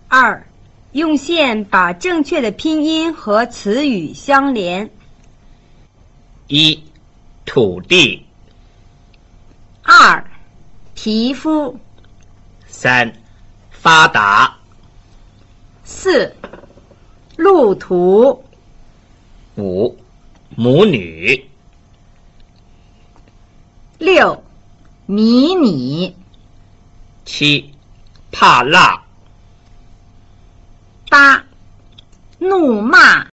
2. 用线把正确的拼音和词语相连。 1. 土地。 2. 皮肤。 3. 发达。 4. 路途。 5. 母女。 6. 迷你。 7. 怕辣。 8. 怒骂。